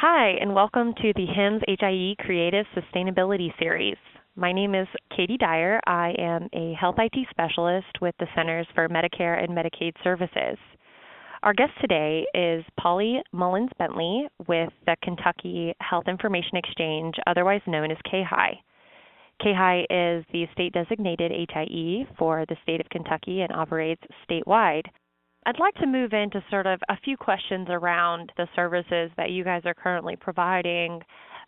Hi, and welcome to the HIMSS HIE Creative Sustainability Series. My name is Katie Dyer. I am a health IT specialist with the Centers for Medicare and Medicaid Services. Our guest today is Polly Mullins Bentley with the Kentucky Health Information Exchange, otherwise known as KHI. KHI is the state-designated HIE for the state of Kentucky and operates statewide. I'd like to move into sort of a few questions around the services that you guys are currently providing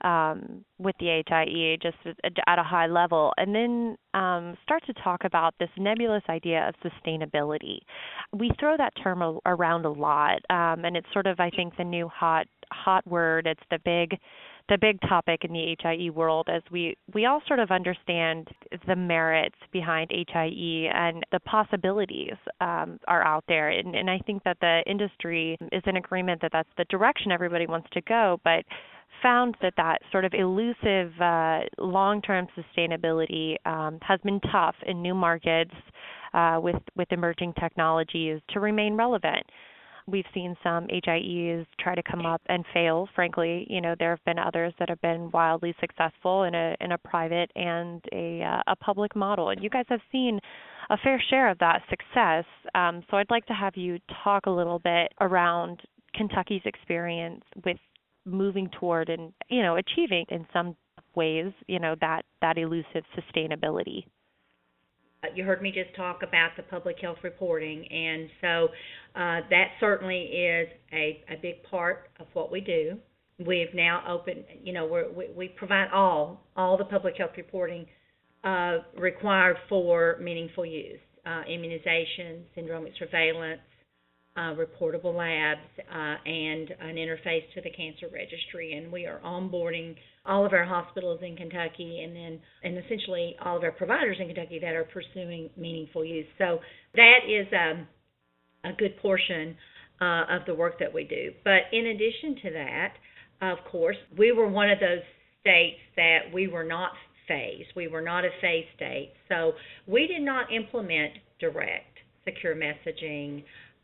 with the HIE, just at a high level, and then start to talk about this nebulous idea of sustainability. We throw that term around a lot, and it's sort of, I think, the new hot word. It's the big topic in the HIE world, as we all sort of understand the merits behind HIE and the possibilities are out there. And I think that the industry is in agreement that that's the direction everybody wants to go, but found that sort of elusive long-term sustainability has been tough in new markets with emerging technologies to remain relevant. We've seen some HIEs try to come up and fail. Frankly, there have been others that have been wildly successful in a private and a public model. And you guys have seen a fair share of that success. So I'd like to have you talk a little bit around Kentucky's experience with moving toward and achieving in some ways that elusive sustainability. You heard me just talk about the public health reporting, and so that certainly is a big part of what we do. We've now opened, we provide all the public health reporting required for meaningful use, immunization, syndromic surveillance, reportable labs, and an interface to the cancer registry. And we are onboarding all of our hospitals in Kentucky and essentially all of our providers in Kentucky that are pursuing meaningful use. So that is a good portion of the work that we do. But in addition to that, of course, we were one of those states that we were not phased. We were not a phased state. So we did not implement direct secure messaging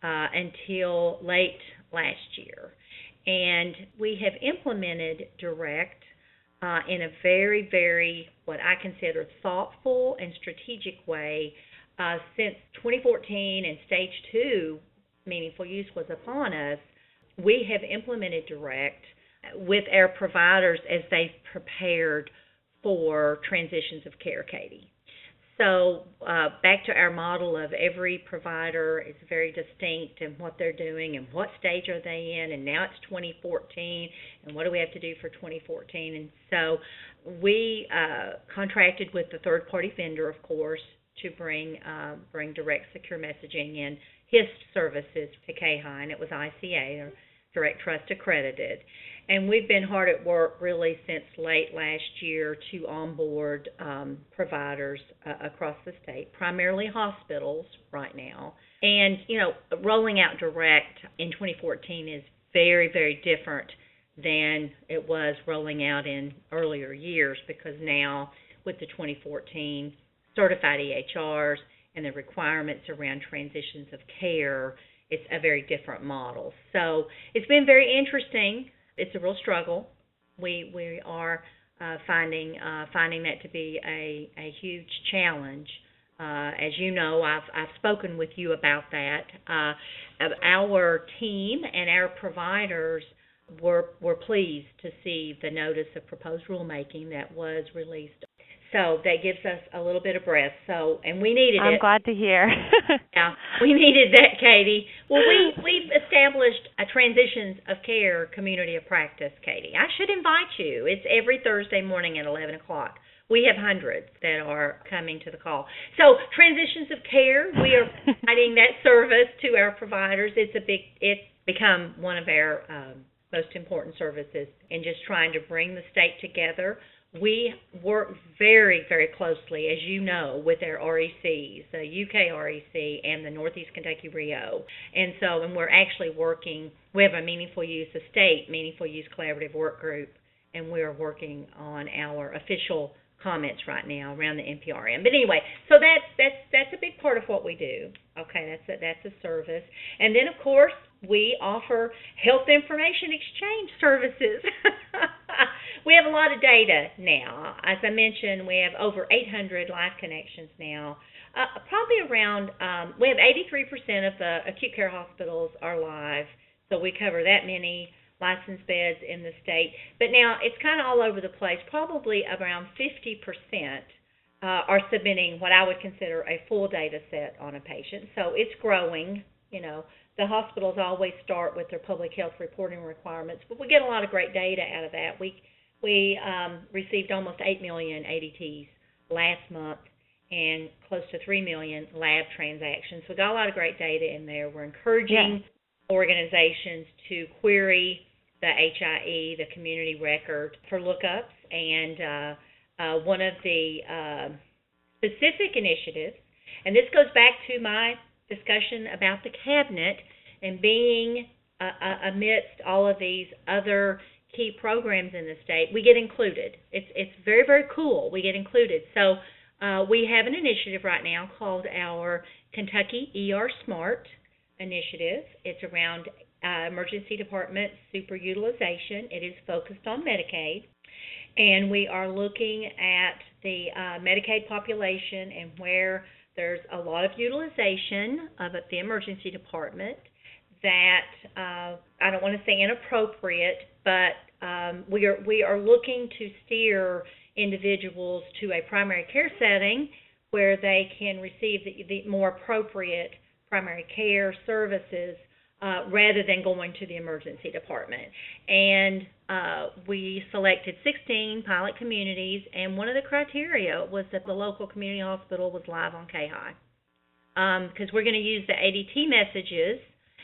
until late last year. And we have implemented direct in a very, very, what I consider, thoughtful and strategic way since 2014 and Stage 2 meaningful use was upon us. We have implemented direct with our providers as they've prepared for transitions of care, Katie. So back to our model of every provider is very distinct in what they're doing and what stage are they in, and now it's 2014, and what do we have to do for 2014? And so we contracted with the third-party vendor, of course, to bring direct secure messaging in his services to KHI, and it was ICA, or Direct Trust accredited. And we've been hard at work really since late last year to onboard providers across the state, primarily hospitals right now. And, rolling out direct in 2014 is very, very different than it was rolling out in earlier years, because now with the 2014 certified EHRs and the requirements around transitions of care, it's a very different model. So it's been very interesting. It's a real struggle. We are finding that to be a huge challenge. As you know, I've spoken with you about that. Our team and our providers were pleased to see the notice of proposed rulemaking that was released. So that gives us a little bit of breath. So, and we needed it. I'm glad to hear. Yeah, we needed that, Katie. Well, we've established a transitions of care community of practice, Katie. I should invite you. It's every Thursday morning at 11 o'clock. We have hundreds that are coming to the call. So, transitions of care, we are providing that service to our providers. It's become one of our most important services in just trying to bring the state together. We work very, very closely, as you know, with our RECs, the UK REC and the Northeast Kentucky RIO. And we're actually working, we have a state meaningful use collaborative work group, and we are working on our official comments right now around the NPRM. But anyway, so that's a big part of what we do. Okay, that's a service. And then, of course, We offer health information exchange services. We have a lot of data now. As I mentioned, we have over 800 live connections now. Probably around, we have 83% of the acute care hospitals are live, so we cover that many licensed beds in the state. But now it's kind of all over the place. Probably around 50% are submitting what I would consider a full data set on a patient. So it's growing. The hospitals always start with their public health reporting requirements, but we get a lot of great data out of that. We received almost 8 million ADTs last month and close to 3 million lab transactions. So we got a lot of great data in there. We're encouraging organizations to query the HIE, the community record, for lookups. And one of the specific initiatives, and this goes back to my discussion about the cabinet and being amidst all of these other key programs in the state, we get included. It's very, very cool. We get included. So we have an initiative right now called our Kentucky ER Smart initiative. It's around emergency department superutilization. It is focused on Medicaid. And we are looking at the Medicaid population and where there's a lot of utilization of the emergency department that I don't want to say inappropriate, but we are looking to steer individuals to a primary care setting where they can receive the more appropriate primary care services rather than going to the emergency department. And we selected 16 pilot communities, and one of the criteria was that the local community hospital was live on KHI. Because we're going to use the ADT messages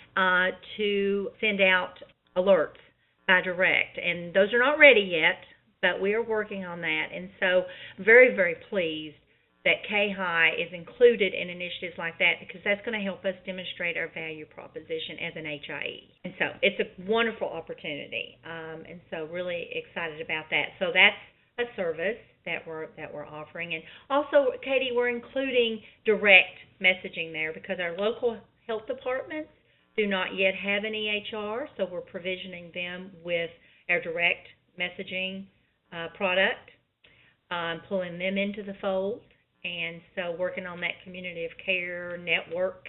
to send out alerts by direct. And those are not ready yet, but we are working on that. And so very, very pleased that KHI is included in initiatives like that, because that's going to help us demonstrate our value proposition as an HIE. And so it's a wonderful opportunity, and so really excited about that. So that's a service that we're offering. And also, Katie, we're including direct messaging there because our local health departments do not yet have an EHR, so we're provisioning them with our direct messaging product, pulling them into the fold. And so working on that community of care network,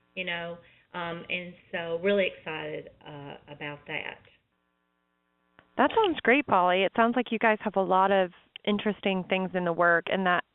and so really excited about that. That sounds great, Polly. It sounds like you guys have a lot of interesting things in the works, and that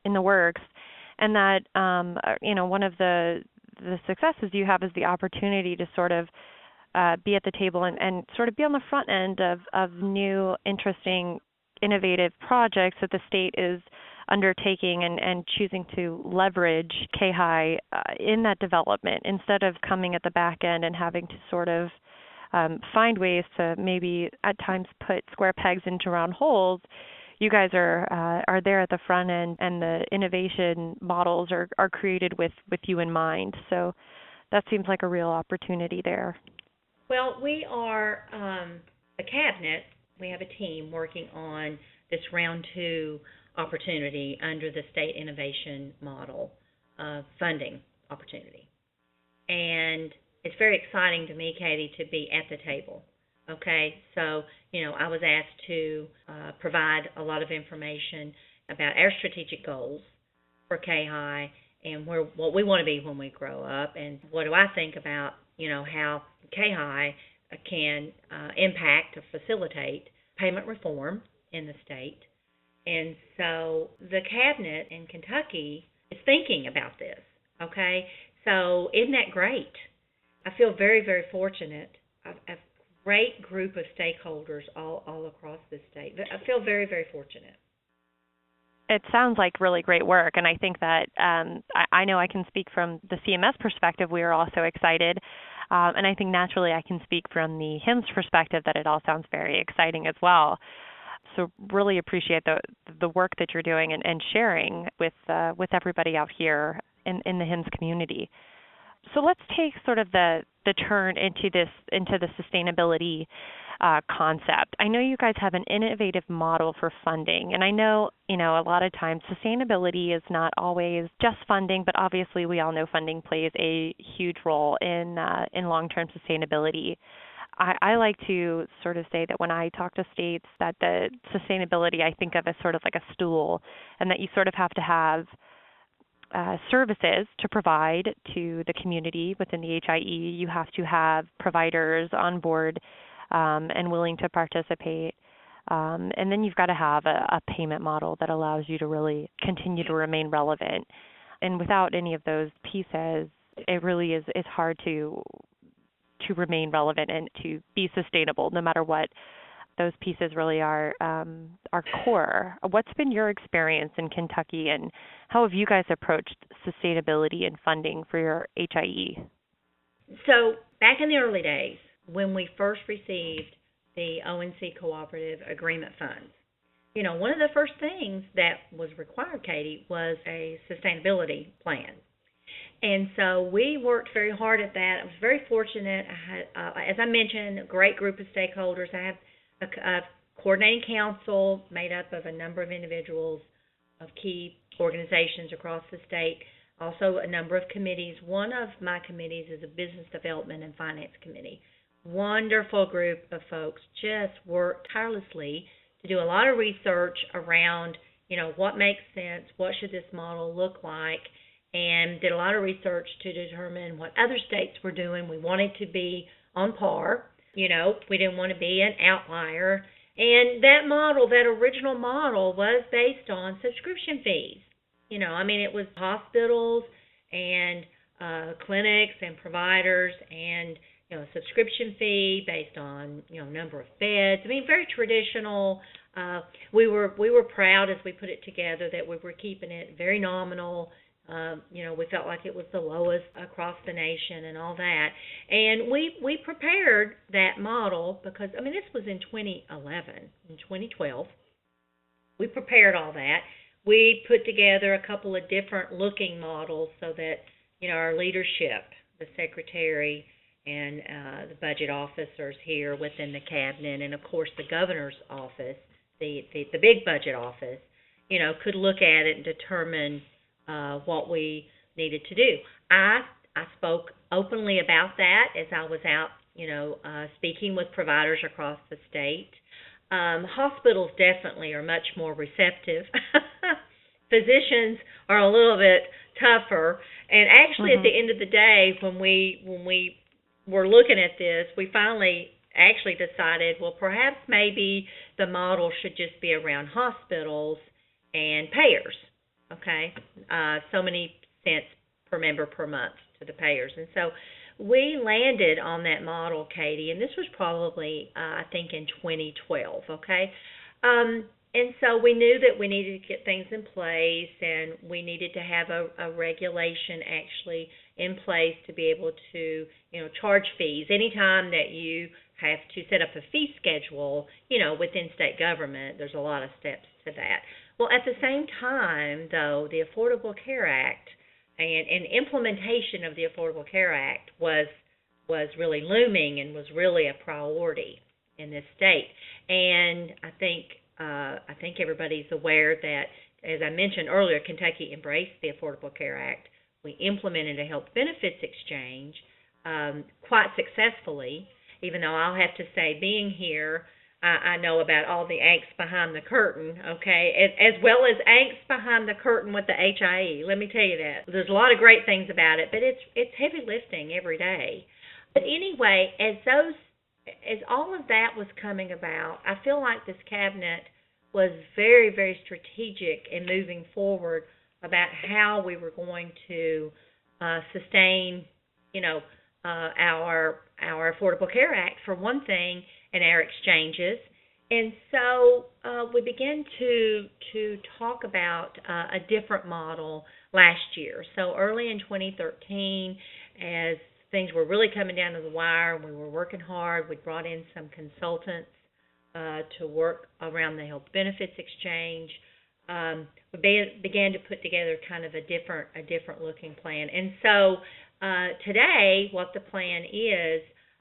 one of the successes you have is the opportunity to sort of be at the table and sort of be on the front end of new, interesting, innovative projects that the state is undertaking and choosing to leverage KHI in that development instead of coming at the back end and having to sort of find ways to maybe at times put square pegs into round holes. You guys are there at the front end, and the innovation models are created with you in mind. So that seems like a real opportunity there. Well, we are a cabinet. We have a team working on this round 2 opportunity under the state innovation model funding opportunity. And it's very exciting to me, Katie, to be at the table. Okay, so, I was asked to provide a lot of information about our strategic goals for KHI and what we want to be when we grow up, and what do I think about, how KHI can impact or facilitate payment reform in the state. And so the cabinet in Kentucky is thinking about this, okay? So isn't that great? I feel very, very fortunate. A great group of stakeholders all across the state. I feel very, very fortunate. It sounds like really great work, and I think that I know I can speak from the CMS perspective. We are also excited, and I think naturally I can speak from the HIMSS perspective that it all sounds very exciting as well. So really appreciate the work that you're doing and sharing with everybody out here in the HIMSS community. So let's take sort of the turn into the sustainability concept. I know you guys have an innovative model for funding, and I know, a lot of times sustainability is not always just funding, but obviously we all know funding plays a huge role in long-term sustainability. I like to sort of say that when I talk to states that the sustainability I think of as sort of like a stool, and that you sort of have to have services to provide to the community within the HIE. You have to have providers on board and willing to participate. And then you've got to have a payment model that allows you to really continue to remain relevant. And without any of those pieces, it really is hard to remain relevant and to be sustainable, no matter what those pieces really are core. What's been your experience in Kentucky, and how have you guys approached sustainability and funding for your HIE? So back in the early days, when we first received the ONC Cooperative Agreement funds, one of the first things that was required, Katie, was a sustainability plan. And so we worked very hard at that. I was very fortunate. I had, as I mentioned, a great group of stakeholders. I have a coordinating council made up of a number of individuals of key organizations across the state, also a number of committees. One of my committees is a business development and finance committee. Wonderful group of folks, just worked tirelessly to do a lot of research around, what makes sense, what should this model look like, and did a lot of research to determine what other states were doing. We wanted to be on par. We didn't want to be an outlier. And that model, that original model, was based on subscription fees. It was hospitals and clinics and providers and, subscription fee based on, number of beds. Very traditional. We were proud as we put it together that we were keeping it very nominal. We felt like it was the lowest across the nation and all that. And we prepared that model because, this was in 2011, in 2012. We prepared all that. We put together a couple of different looking models so that, our leadership, the secretary and the budget officers here within the cabinet, and of course the governor's office, the big budget office, could look at it and determine what we needed to do. I spoke openly about that as I was out, speaking with providers across the state. Hospitals definitely are much more receptive. Physicians are a little bit tougher. And actually, at the end of the day, when we were looking at this, we finally actually decided, well, perhaps maybe the model should just be around hospitals and payers. Okay, so many cents per member per month to the payers. And so we landed on that model, Katie, and this was probably, I think, in 2012, okay? And so we knew that we needed to get things in place, and we needed to have a regulation actually in place to be able to, charge fees. Anytime that you have to set up a fee schedule, within state government, there's a lot of steps to that. Well, at the same time, though, the Affordable Care Act and implementation of the Affordable Care Act was really looming and was really a priority in this state. And I think everybody's aware that, as I mentioned earlier, Kentucky embraced the Affordable Care Act. We implemented a health benefits exchange quite successfully, even though I'll have to say, being here, I know about all the angst behind the curtain, okay, as well as angst behind the curtain with the HIE. Let me tell you that. There's a lot of great things about it, but it's heavy lifting every day. But anyway, as all of that was coming about, I feel like this cabinet was very, very strategic in moving forward about how we were going to sustain, our Affordable Care Act, for one thing, and our exchanges. And so we began to talk about a different model last year. So early in 2013, as things were really coming down to the wire and we were working hard, we brought in some consultants to work around the health benefits exchange. We began to put together kind of a different looking plan. And so today, what the plan is,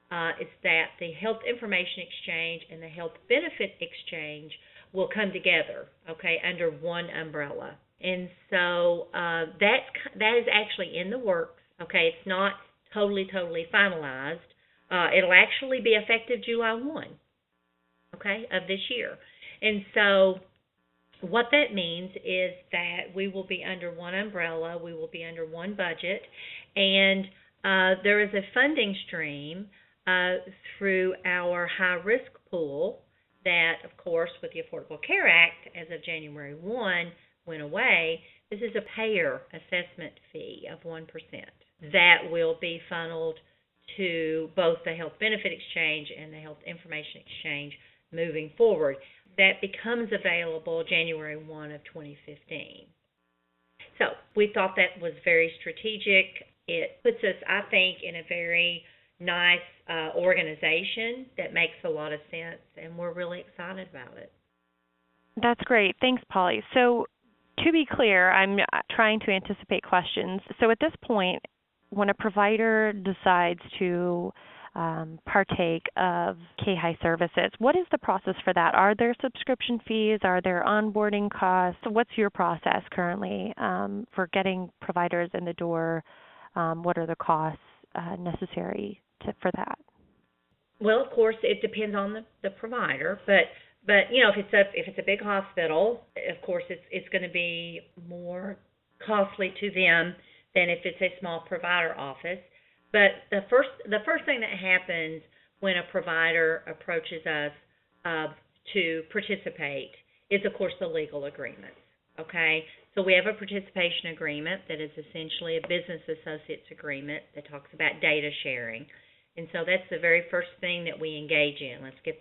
is that the Health Information Exchange and the Health Benefit Exchange will come together, okay, under one umbrella. And so that is actually in the works, okay. It's not totally finalized. It'll actually be effective July 1, okay, of this year. And so what that means is that we will be under one umbrella, we will be under one budget, and there is a funding stream through our high-risk pool that, of course, with the Affordable Care Act, as of January 1, went away. This is a payer assessment fee of 1% that will be funneled to both the Health Benefit Exchange and the Health Information Exchange moving forward. That becomes available January 1 of 2015. So we thought that was very strategic. It puts us, I think, in a very nice organization that makes a lot of sense, and we're really excited about it. That's great. Thanks, Polly. So to be clear, I'm trying to anticipate questions. So at this point, when a provider decides to partake of KHI services, what is the process for that? Are there subscription fees? Are there onboarding costs? What's your process currently for getting providers in the door? What are the costs necessary for that? Well, of course, it depends on the provider, but you know, if it's a big hospital, of course, it's going to be more costly to them than if it's a small provider office. But the first thing that happens when a provider approaches us to participate is, of course, the legal agreements. Okay, so we have a participation agreement that is essentially a business associates agreement that talks about data sharing, and so that's the very first thing that we engage in. Let's get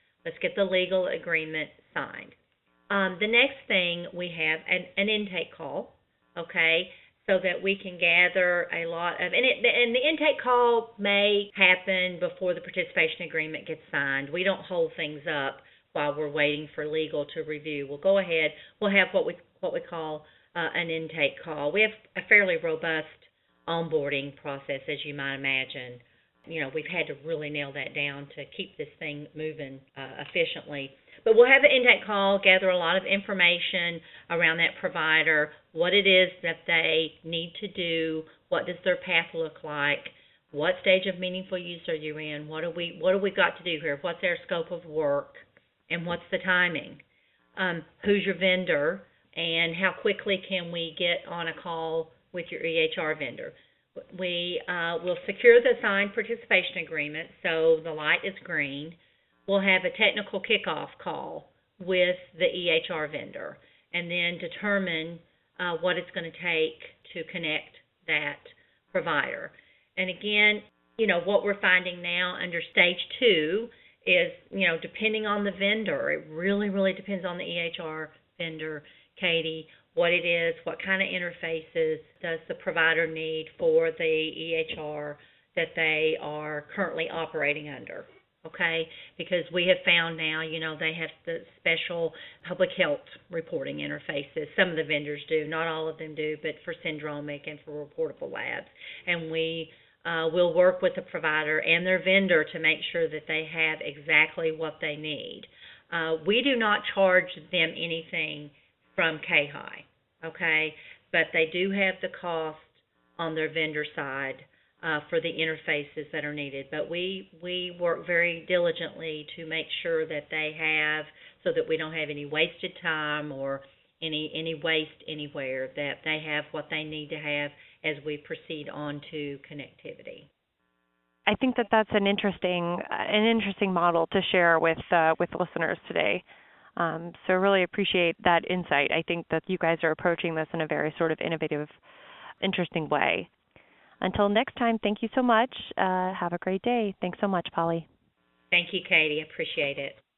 the legal agreement signed. The next thing we have an intake call. Okay. So that we can gather a lot of, and the intake call may happen before the participation agreement gets signed. We don't hold things up while we're waiting for legal to review. We'll go ahead. We'll have what we call an intake call. We have a fairly robust onboarding process, as you might imagine. You know, we've had to really nail that down to keep this thing moving efficiently. But we'll have an intake call, gather a lot of information around that provider, what it is that they need to do, what does their path look like, what stage of meaningful use are you in, what do we got to do here, what's our scope of work, and what's the timing, who's your vendor, and how quickly can we get on a call with your EHR vendor. We will secure the signed participation agreement, so the light is green. We'll have a technical kickoff call with the EHR vendor and then determine what it's going to take to connect that provider. And again, you know, what we're finding now under stage 2 is, you know, depending on the vendor, it really, really depends on the EHR vendor, Katie, what it is, what kind of interfaces does the provider need for the EHR that they are currently operating under. Okay, because we have found now, you know, they have the special public health reporting interfaces. Some of the vendors do, not all of them do, but for syndromic and for reportable labs. And we will work with the provider and their vendor to make sure that they have exactly what they need. We do not charge them anything from KHI, okay, but they do have the cost on their vendor side for the interfaces that are needed. But we work very diligently to make sure that they have, so that we don't have any wasted time or any waste anywhere, that they have what they need to have as we proceed on to connectivity. I think that's an interesting model to share with listeners today. So I really appreciate that insight. I think that you guys are approaching this in a very sort of innovative, interesting way. Until next time, thank you so much. Have a great day. Thanks so much, Polly. Thank you, Katie. Appreciate it.